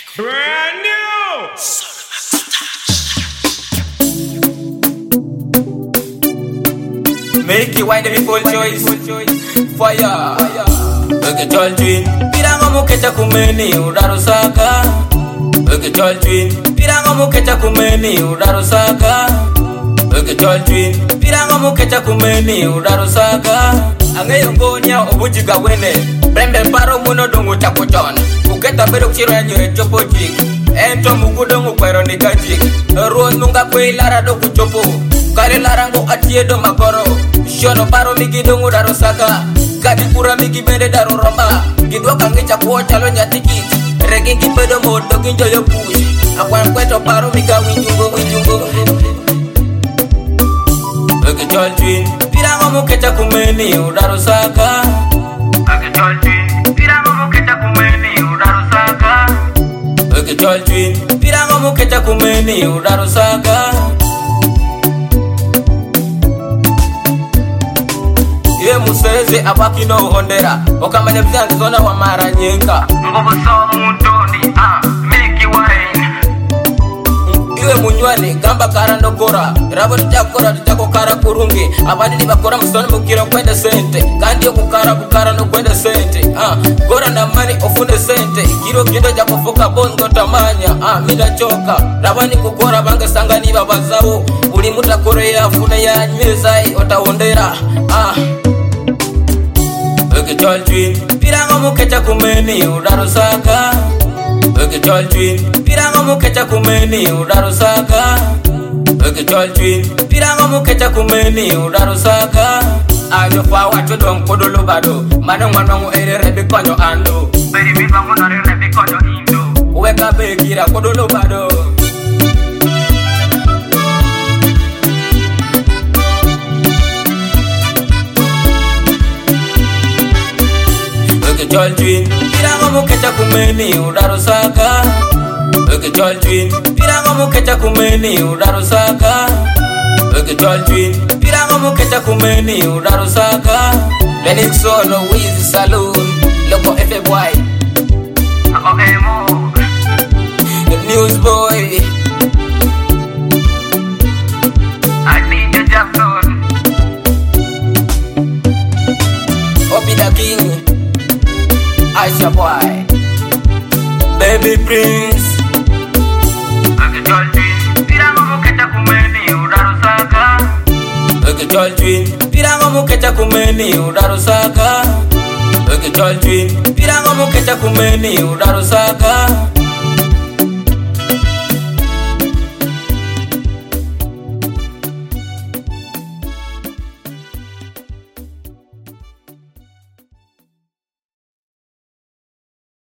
Brand new! Make it wine the people choice. Fire. Look at your twin. Pirango muketa kumeni udarosaka. Look at your twin. Pirango muketa kumeni udarosaka. Look at your twin. Pirango muketa kumeni udarosaka. Angeyo ngonya obujiga wene. Prembe paro muno dongo chakuchon. Uketa bedo kchiro ya nyore chopo jik. Ento mugudo ngukwero ni kajik. Ruos nunga kwe lara do kuchopo. Kare larango atiedo magoro. Shono paro migi dongo darosaka. Kadi pura migi bende daro romba. Gidwa kangicha kuocha lo nyatikit. Regingi pedo modo ginjo yo push. Akwan kweto paro miga winjungo. Look at your twin. Pirango muketa kumeni udarosaka. Look at your twin. Pirango muketa kumeni udarosaka. Look at your twin. Pirango muketa kumeni udarosaka. Ye museze abaki no hondera. Okamanya vyanzi zona wa mara nyenka. Ngobo so mundoni make wine. Iwe munywani gamba kara ndokora. Rabo titakora titakokara kurungi. Abadili bakora musoni mukira kwenda sente. Kandi kukara no kwenda sente. Gora na mani ofunde sente. Kiro kindo jakofoka bongo tamanya. Mida choka. Rabani kukora bange sangani babazawo. Uli muta korea funa ya nyezai otahondera. Look at your twin. Pirango muketa kumeni udarosaka. Look at your twin. Pirango muketa kumeni udarosaka. Look at your twin. Pirango muketa kumeni udarosaka. Ajo fa watu don kodolo bado. Manongo ere rebi konyo ando. Beri mi bango nore rebi konyo indo. Uweka bekira kodolo bado. Look at your twin. Pirango muketa kumeni udarosaka. Look at your twin. Pirango muketa kumeni udarosaka. Look at your twin. Pirango muketa kumeni udarosaka. Lenix solo with saloon. Loco FBY. The newsboy. I need a Jackson. Obi the king. Aisha boy, baby prince. Look at your twin. Pirango muketa kumeni udarosaka. Look at your twin. Pirango muketa kumeni udarosaka. Look at your twin. Pirango muketa kumeni udarosaka.